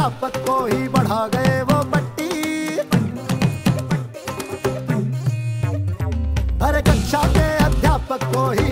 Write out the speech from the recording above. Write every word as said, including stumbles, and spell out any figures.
अध्यापक को ही बढ़ा गए वो पट्टी। हर कक्षा के अध्यापक को ही